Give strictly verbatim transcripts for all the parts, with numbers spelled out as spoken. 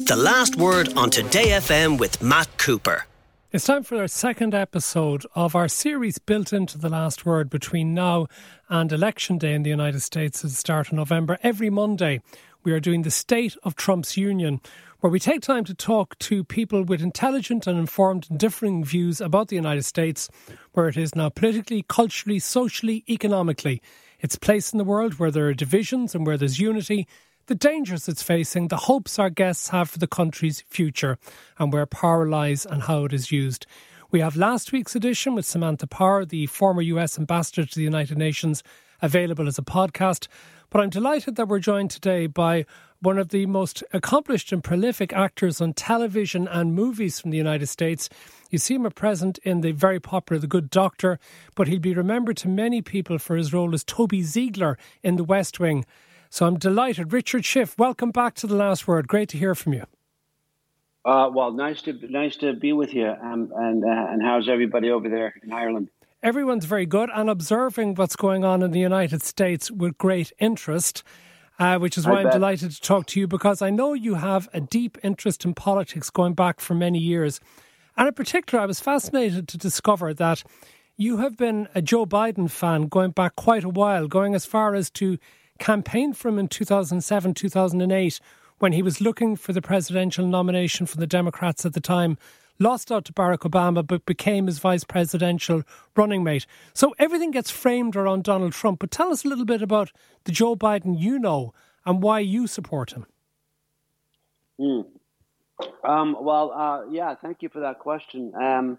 The Last Word on Today F M with Matt Cooper. It's time for our second episode of our series built into The Last Word between now and Election Day in the United States at the start of November. Every Monday, we are doing the State of Trump's Union, where we take time to talk to people with intelligent and informed and differing views about the United States, where it is now politically, culturally, socially, economically. Its place in the world where there are divisions and where there's unity, the dangers it's facing, the hopes our guests have for the country's future, and where power lies and how it is used. We have last week's edition with Samantha Power, the former U S Ambassador to the United Nations, available as a podcast. But I'm delighted that we're joined today by one of the most accomplished and prolific actors on television and movies from the United States. You see him present in the very popular The Good Doctor, but he'll be remembered to many people for his role as Toby Ziegler in The West Wing. So I'm delighted. Richard Schiff, welcome back to The Last Word. Great to hear from you. Uh, well, nice to nice to be with you. Um, and uh, and how's everybody over there in Ireland? Everyone's very good and observing what's going on in the United States with great interest, uh, which is why I I'm bet. delighted to talk to you, because I know you have a deep interest in politics going back for many years. And in particular, I was fascinated to discover that you have been a Joe Biden fan going back quite a while, going as far as to campaign for him in two thousand seven, two thousand eight, when he was looking for the presidential nomination for the Democrats at the time, lost out to Barack Obama, but became his vice presidential running mate. So everything gets framed around Donald Trump. But tell us a little bit about the Joe Biden you know and why you support him. Mm. Um, well, uh, yeah, thank you for that question. Um,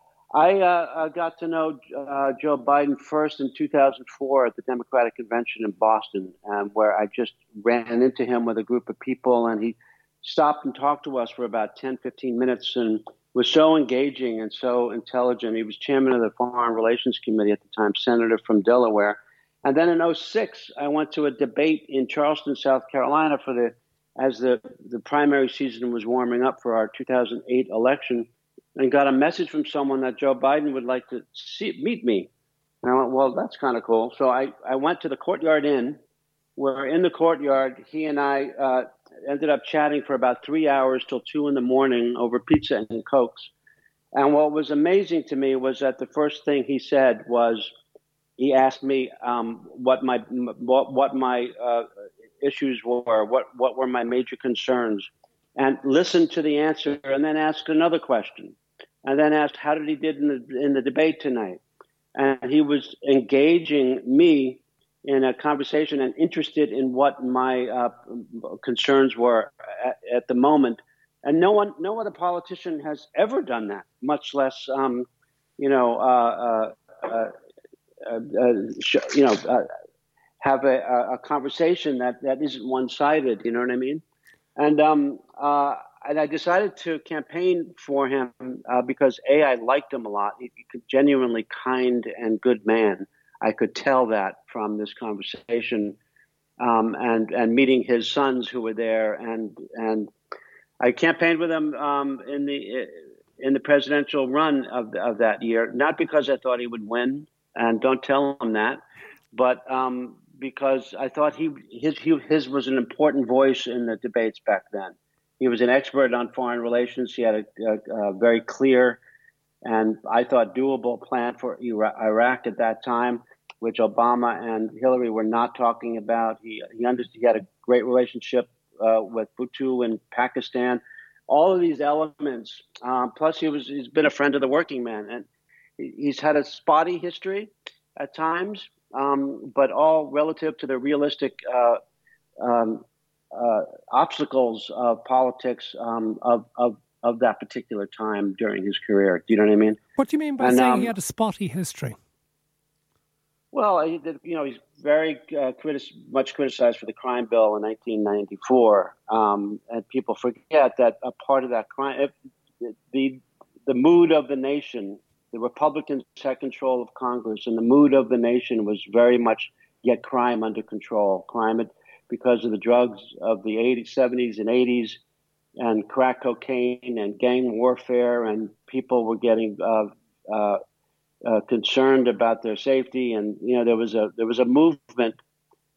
I uh, got to know uh, Joe Biden first in two thousand four at the Democratic Convention in Boston, um, where I just ran into him with a group of people, and he stopped and talked to us for about ten, fifteen minutes and was so engaging and so intelligent. He was chairman of the Foreign Relations Committee at the time, senator from Delaware. And then in oh six, I went to a debate in Charleston, South Carolina, for the as the, the primary season was warming up for our two thousand eight election, and got a message from someone that Joe Biden would like to see, meet me. And I went, well, that's kind of cool. So I, I went to the Courtyard Inn, where in the courtyard, he and I uh, ended up chatting for about three hours till two in the morning over pizza and Cokes. And what was amazing to me was that the first thing he said was, he asked me um, what my what, what my uh, issues were, what, what were my major concerns, and listened to the answer, and then asked another question, and then asked how did he did in the in the debate tonight. And he was engaging me in a conversation and interested in what my uh, concerns were at, at the moment. And no one, no other politician has ever done that, much less, um, you know, uh, uh, uh, uh, sh- you know, uh, have a, a conversation that, that isn't one-sided. You know what I mean? And um, uh, and I decided to campaign for him uh, because A, I liked him a lot. He's a genuinely kind and good man. I could tell that from this conversation, um, and and meeting his sons who were there, and and I campaigned with him um, in the in the presidential run of of that year, not because I thought he would win, and don't tell him that, but um, because I thought he his he, his was an important voice in the debates back then. He was an expert on foreign relations. He had a, a, a very clear and I thought doable plan for Iraq at that time, which Obama and Hillary were not talking about. He he understood. He had a great relationship uh, with Bhutto in Pakistan. All of these elements. Um, plus, he was he's been a friend of the working man, and he, he's had a spotty history at times, um, but all relative to the realistic uh, um, uh, obstacles of politics um, of of. of that particular time during his career. Do you know what I mean? What do you mean by and, saying um, he had a spotty history? Well, he did, you know, he's very uh, critic- much criticized for the crime bill in nineteen ninety-four. Um, and people forget that a part of that crime, if, the the mood of the nation, the Republicans had control of Congress, and the mood of the nation was very much get crime under control. Crime, because of the drugs of the eighties, seventies, and eighties, and crack cocaine and gang warfare, and people were getting uh, uh, uh, concerned about their safety. And you know, there was a there was a movement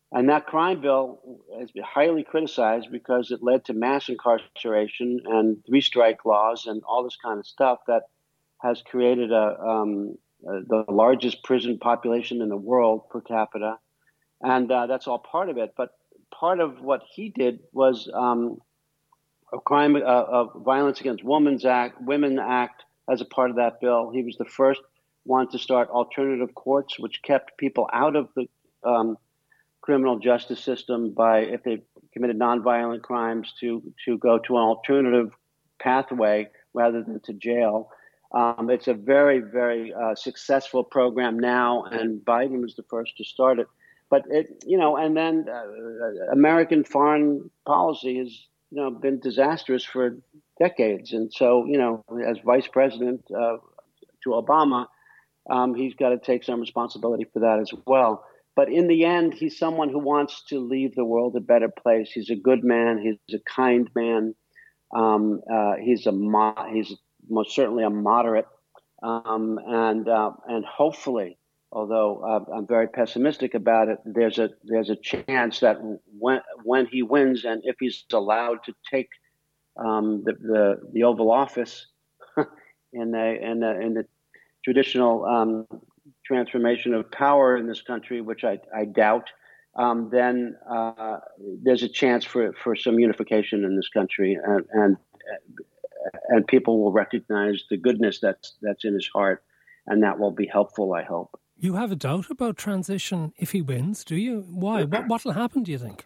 And that crime bill has been highly criticized because it led to mass incarceration and three-strike laws and all this kind of stuff that has created a, um, uh, the largest prison population in the world per capita. And uh, that's all part of it. But part of what he did was um, a crime, uh, a Violence Against Women's Act, Women Act as a part of that bill. He was the first one to start alternative courts, which kept people out of the um, criminal justice system by, if they committed nonviolent crimes, to to go to an alternative pathway rather than to jail. Um, it's a very, very uh, successful program now, and Biden was the first to start it. But it, you know, and then uh, American foreign policy has, you know, been disastrous for decades. And so, you know, as vice president uh, to Obama, um, he's got to take some responsibility for that as well. But in the end, he's someone who wants to leave the world a better place. He's a good man. He's a kind man. Um, uh, he's a mo- he's most certainly a moderate, um, and uh, and hopefully, although uh, I'm very pessimistic about it, there's a there's a chance that when when he wins, and if he's allowed to take um, the, the the Oval Office in the in the in the traditional um, transformation of power in this country, which I, I doubt, um, then uh, there's a chance for, for some unification in this country, and, and and people will recognize the goodness that's that's in his heart, and that will be helpful, I hope. You have a doubt about transition if he wins, do you? Why? What what will happen, do you think?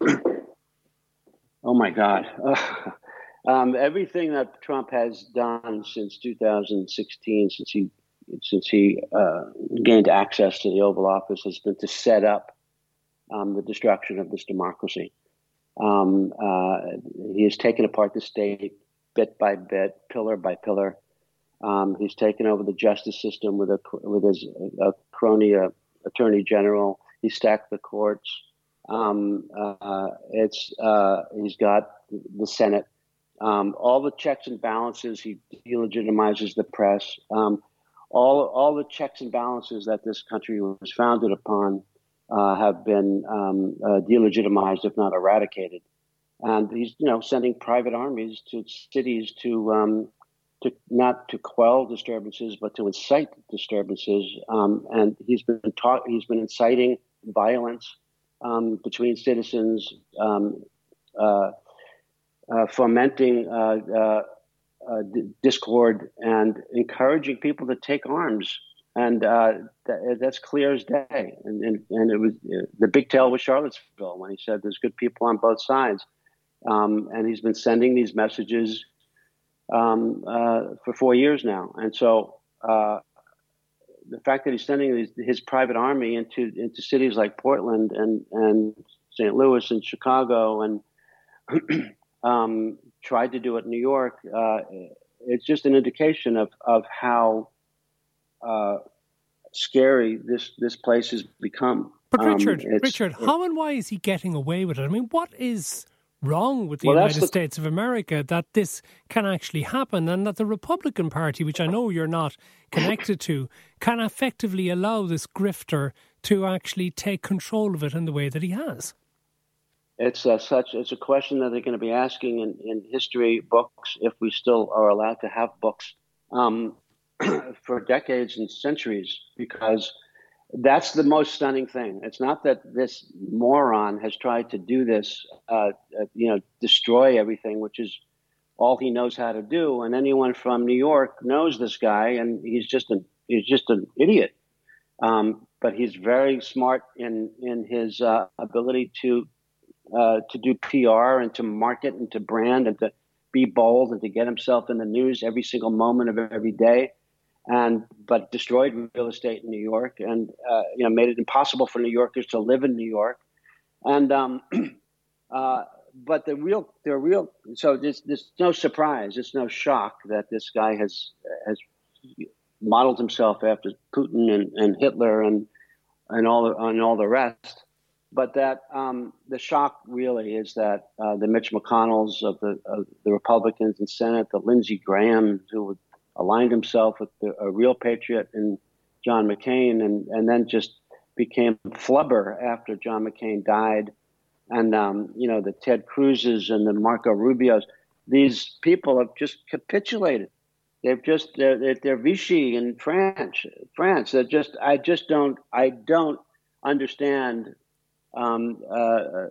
Oh my God. um, everything that Trump has done since two thousand sixteen, since he since he uh, gained access to the Oval Office, has been to set up um, the destruction of this democracy. Um, uh, he has taken apart the state bit by bit, pillar by pillar. Um, he's taken over the justice system with a with his a crony uh, attorney general. He stacked the courts. Um, uh, it's uh, he's got the Senate. Um, all the checks and balances. He delegitimizes the press. Um, all all the checks and balances that this country was founded upon uh, have been um, uh, delegitimized, if not eradicated. And he's, you know, sending private armies to cities to um, to not to quell disturbances, but to incite disturbances. Um, and he's been taught he's been inciting violence um, between citizens, um, uh, uh, fomenting uh, uh, uh, d- discord, and encouraging people to take arms. And uh, that, that's clear as day. And, and, and it was uh, the big tale was Charlottesville when he said there's good people on both sides. Um, and he's been sending these messages um, uh, for four years now. And so uh, the fact that he's sending his, his private army into into cities like Portland and, and Saint Louis and Chicago and um, tried to do it in New York, uh, it's just an indication of, of how uh, scary this, this place has become. But Richard, um, Richard, how and why is he getting away with it? I mean, what is wrong with the well, United the... States of America that this can actually happen, and that the Republican Party, which I know you're not connected to, can effectively allow this grifter to actually take control of it in the way that he has? It's uh, such. It's a question that they're going to be asking in, in history books, if we still are allowed to have books, um, for decades and centuries, because that's the most stunning thing. It's not that this moron has tried to do this, uh, uh, you know, destroy everything, which is all he knows how to do. And anyone from New York knows this guy, and he's just an he's just an idiot. Um, but he's very smart in in his uh, ability to uh, to do P R and to market and to brand and to be bold and to get himself in the news every single moment of every day. And but destroyed real estate in New York, and uh, you know, made it impossible for New Yorkers to live in New York. And um, uh, but the real, the real, so there's, there's no surprise, it's no shock that this guy has has modeled himself after Putin and, and Hitler and and all the, and all the rest. But that um, the shock really is that uh, the Mitch McConnells of the of the Republicans in Senate, the Lindsey Graham who would aligned himself with the, a real patriot in John McCain, and, and then just became flubber after John McCain died, and um, you know, the Ted Cruzes and the Marco Rubios. These people have just capitulated. They've just they're, they're Vichy in France. France. They're just I just don't I don't understand um, uh,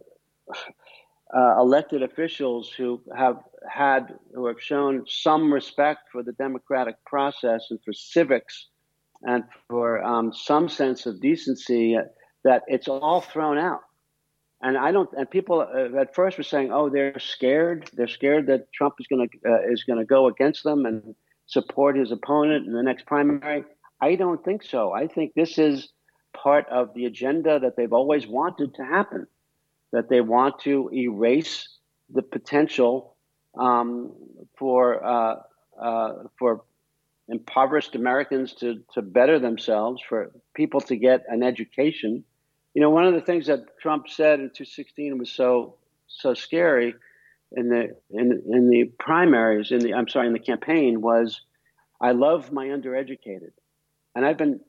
uh, elected officials who have had who have shown some respect for the democratic process and for civics and for um, some sense of decency. That it's all thrown out. And I don't. And people uh, at first were saying, "Oh, they're scared. They're scared that Trump is going to uh, is going to go against them and support his opponent in the next primary." I don't think so. I think this is part of the agenda that they've always wanted to happen. That they want to erase the potential um, for uh, uh, for impoverished Americans to to better themselves, for people to get an education. You know, one of the things that Trump said in two sixteen was so so scary in the in in the primaries, in the I'm sorry, in the campaign was, "I love my undereducated," and I've been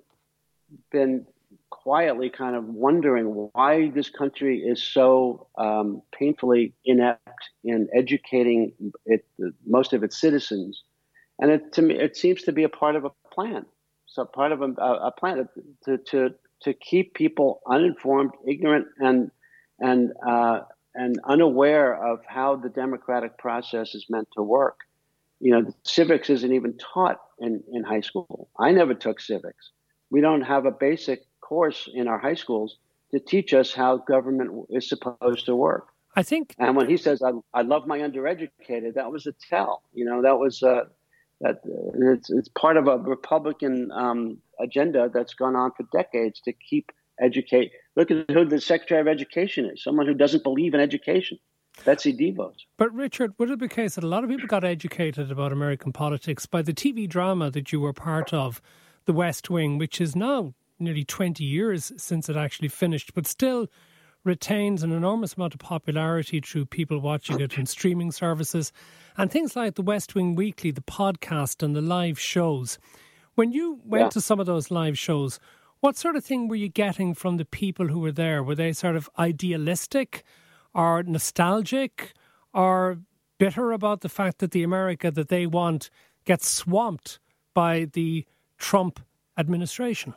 been quietly kind of wondering why this country is so um, painfully inept in educating it, most of its citizens, and it to me it seems to be a part of a plan. So part of a, a plan to to to keep people uninformed, ignorant, and and uh, and unaware of how the democratic process is meant to work. You know, civics isn't even taught in, in high school. I never took civics. We don't have a basic course in our high schools to teach us how government is supposed to work. I think. And when he says, I, I love my undereducated, that was a tell. You know, that was uh, that uh, it's, it's part of a Republican um, agenda that's gone on for decades to keep educate. Look at who the Secretary of Education is, someone who doesn't believe in education. Betsy DeVos. But Richard, would it be the case that a lot of people got educated about American politics by the T V drama that you were part of, The West Wing, which is now nearly twenty years since it actually finished, but still retains an enormous amount of popularity through people watching it in streaming services and things like The West Wing Weekly, the podcast and the live shows. When you went yeah. to some of those live shows, what sort of thing were you getting from the people who were there? Were they sort of idealistic or nostalgic or bitter about the fact that the America that they want gets swamped by the Trump administration?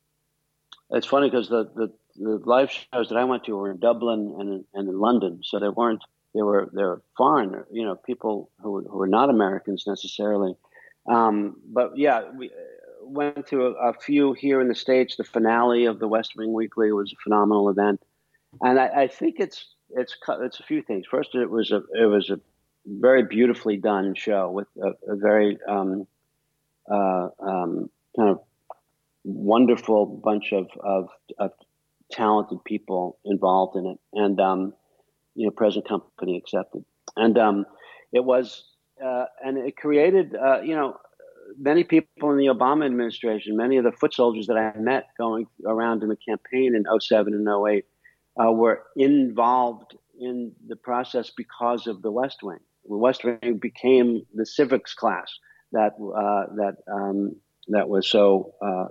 It's funny because the, the, the live shows that I went to were in Dublin and in, and in London, so they weren't they were they were foreign, you know, people who who were not Americans necessarily. Um, but yeah, we went to a, a few here in the States. The finale of the West Wing Weekly was a phenomenal event, and I, I think it's it's it's a few things. First, it was a it was a very beautifully done show with a, a very um, uh, um, kind of wonderful bunch of, of, of talented people involved in it, and um, you know, present company accepted. And um, it was, uh, and it created, uh, you know, many people in the Obama administration, many of the foot soldiers that I met going around in the campaign in oh seven and oh eight uh, were involved in the process because of the West Wing. The West Wing became the civics class that uh, that um, that was so uh,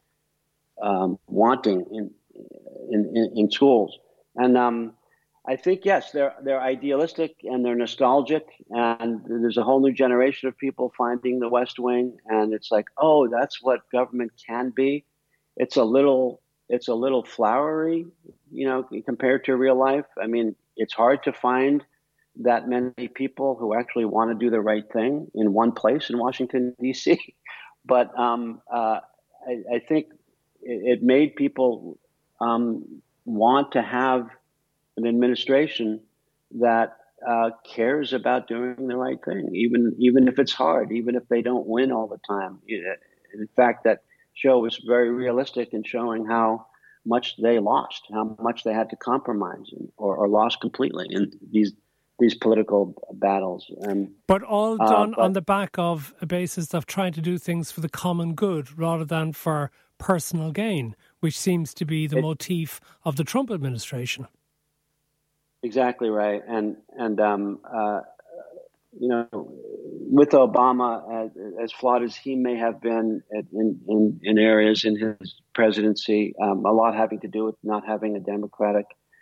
um, wanting in, in in in schools. And um, I think yes, they're they're idealistic and they're nostalgic, and there's a whole new generation of people finding the West Wing, and it's like, oh, that's what government can be. It's a little it's a little flowery, you know, compared to real life. I mean, it's hard to find that many people who actually want to do the right thing in one place in Washington, D C. But um, uh, I, I think it, it made people um, want to have an administration that uh, cares about doing the right thing, even even if it's hard, even if they don't win all the time. In fact, that show was very realistic in showing how much they lost, how much they had to compromise, or, or lost completely in these these political battles. Um, but all done uh, but, on the back of a basis of trying to do things for the common good rather than for personal gain, which seems to be the it, motif of the Trump administration. Exactly right. And, and um, uh, you know, with Obama, uh, as flawed as he may have been at, in, in, in areas in his presidency, um, a lot having to do with not having a democratic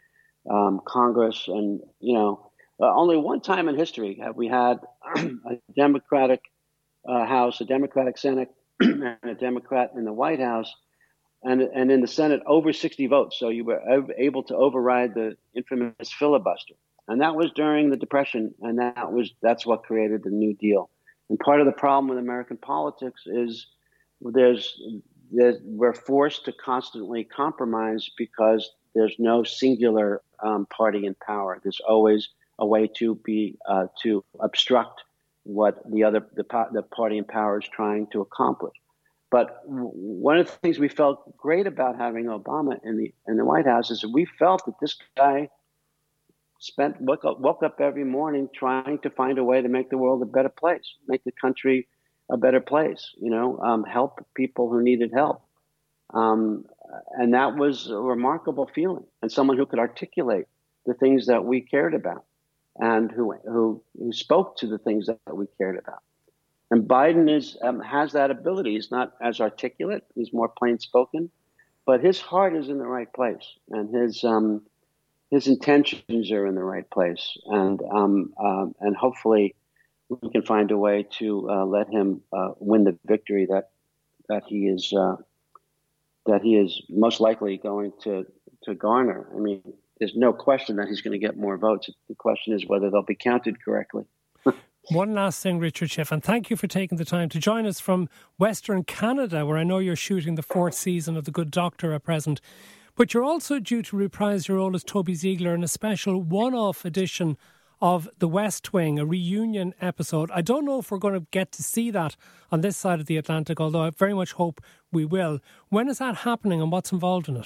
um, Congress, and you know, uh, only one time in history have we had a Democratic uh, House, a Democratic Senate, and a Democrat in the White House, and and in the Senate over sixty votes. So you were able to override the infamous filibuster, and that was during the Depression, and that was that's what created the New Deal. And part of the problem with American politics is there's, there's we're forced to constantly compromise because there's no singular um, party in power. There's always a way to be uh, to obstruct what the other the, the party in power is trying to accomplish. But one of the things we felt great about having Obama in the in the White House is that we felt that this guy spent woke up, woke up every morning trying to find a way to make the world a better place, make the country a better place. You know, um, help people who needed help, um, and that was a remarkable feeling. And someone who could articulate the things that we cared about, and who who, who spoke to the things that we cared about. And Biden is um, has that ability. He's not as articulate. He's more plain spoken, but his heart is in the right place, and his um, his intentions are in the right place. And um, um, and hopefully we can find a way to uh, let him uh, win the victory that that he is uh, that he is most likely going to to garner. I mean, there's no question that he's going to get more votes. The question is whether they'll be counted correctly. One last thing, Richard Schiff, and thank you for taking the time to join us from Western Canada, where I know you're shooting the fourth season of The Good Doctor at present. But you're also due to reprise your role as Toby Ziegler in a special one-off edition of The West Wing, a reunion episode. I don't know if we're going to get to see that on this side of the Atlantic, although I very much hope we will. When is that happening and what's involved in it?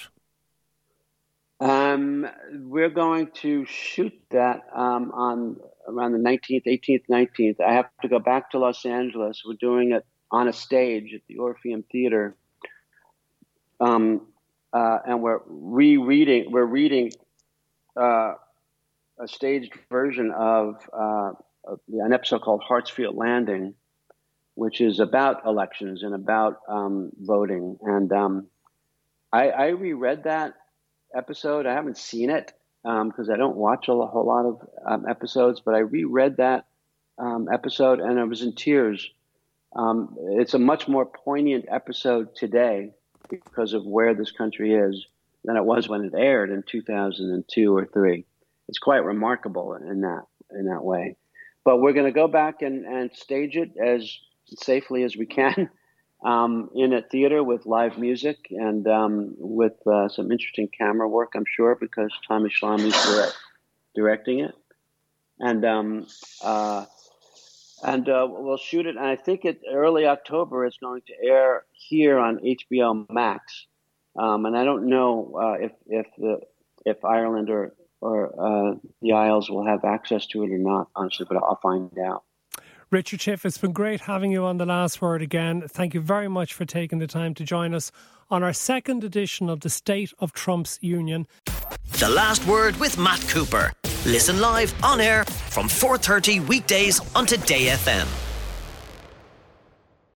Um, we're going to shoot that um, on around the nineteenth, eighteenth, nineteenth. I have to go back to Los Angeles. We're doing it on a stage at the Orpheum Theater. Um, uh, and we're rereading, we're reading uh, a staged version of uh, an episode called Hartsfield Landing, which is about elections and about um, voting. And um, I, I reread that episode. I haven't seen it because um, I don't watch a whole lot of um, episodes, but I reread that um, episode and I was in tears. Um, it's a much more poignant episode today because of where this country is than it was when it aired in two thousand two or three. It's quite remarkable in that in that way. But we're going to go back and, and stage it as safely as we can. Um, in a theater with live music and um, with uh, some interesting camera work, I'm sure, because Tommy Schlamme is direct, directing it. And um, uh, and uh, we'll shoot it. And I think it early October it's going to air here on H B O Max. Um, and I don't know uh, if if the if Ireland or or uh, the Isles will have access to it or not, honestly, but I'll find out. Richard Schiff, it's been great having you on The Last Word again. Thank you very much for taking the time to join us on our second edition of the State of Trump's Union. The Last Word with Matt Cooper. Listen live on air from four thirty weekdays on Today F M.